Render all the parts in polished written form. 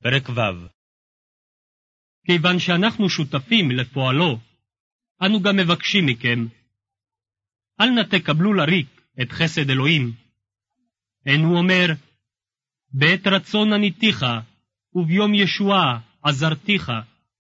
פרק ו'. כיוון שאנחנו שותפים לפועלו, אנו גם מבקשים מכם, אל נא תקבלו לריק את חסד אלוהים. אין הוא אומר, בעת רצון עניתיך, וביום ישועה עזרתיך.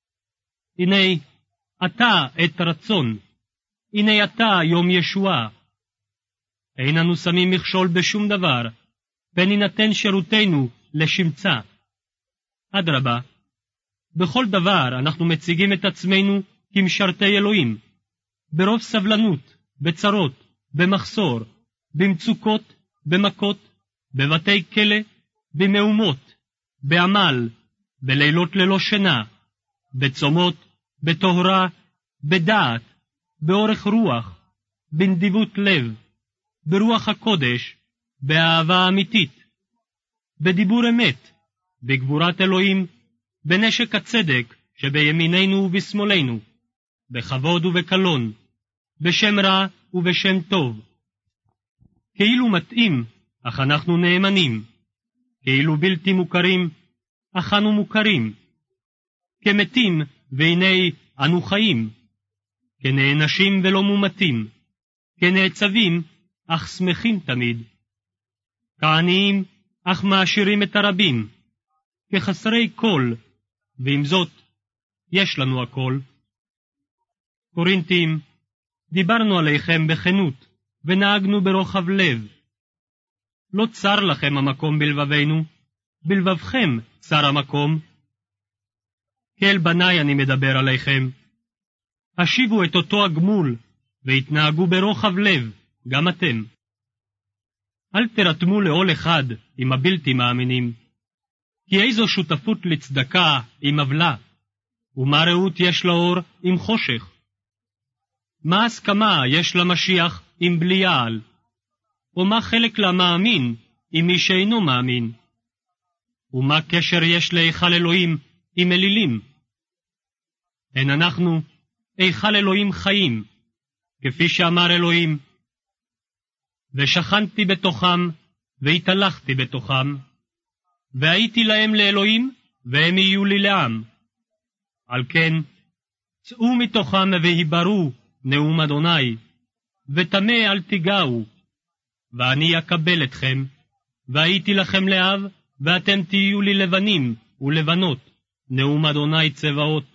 הנה אתה עת רצון, הנה אתה יום ישועה. אין אנו שמים מכשול בשום דבר, פן יינתן שירותנו לשמצה. אדרבה, בכל דבר אנחנו מציגים את עצמנו כמשרתי אלוהים, ברוב סבלנות, בצרות, במחסור, במצוקות, במכות, בבתי כלא, במהומות, בעמל, בלילות ללא שינה, בצומות, בטהרה, בדעת, באורך רוח, בנדיבות לב, ברוח הקודש, באהבה אמיתית, בדיבור אמת, בגבורת אלוהים, בנשק הצדק שבימיננו ובשמאלנו, בכבוד ובקלון, בשם רע ובשם טוב. כאילו מתאים, אך אנחנו נאמנים, כאילו בלתי מוכרים, אך אנו מוכרים, כמתים והנה אנו חיים, כנענשים ולא מומתים, כנעצבים אך שמחים תמיד, כעניים אך מעשירים את הרבים, כחסרי כל, ועם זאת יש לנו הכל. קורינתים, דיברנו עליכם בכנות, ונהגנו ברוחב לב. לא צר לכם המקום בלבבנו, בלבבכם צר המקום. כאל בניי אני מדבר עליכם. השיבו את אותו הגמול, והתנהגו ברוחב לב, גם אתם. אל תרתמו לעול אחד עם הבלתי מאמינים, כי איזו שותפות לצדקה עם עוולה, ומה רעות יש לאור עם חושך? מה הסכמה יש למשיח עם בליעל? או מה חלק למאמין עם מי שאינו מאמין? ומה קשר יש להיכל אלוהים עם אלילים? אין אנחנו היכל אלוהים חיים, כפי שאמר אלוהים, ושכנתי בתוכם, והתהלכתי בתוכם, והייתי להם לאלוהים, והם יהיו לי לעם. על כן, צאו מתוכם והיברו נאום אדוני, וטמא אל תיגעו, ואני אקבל אתכם, והייתי לכם לאב, ואתם תהיו לי לבנים ולבנות, נאום אדוני צבאות.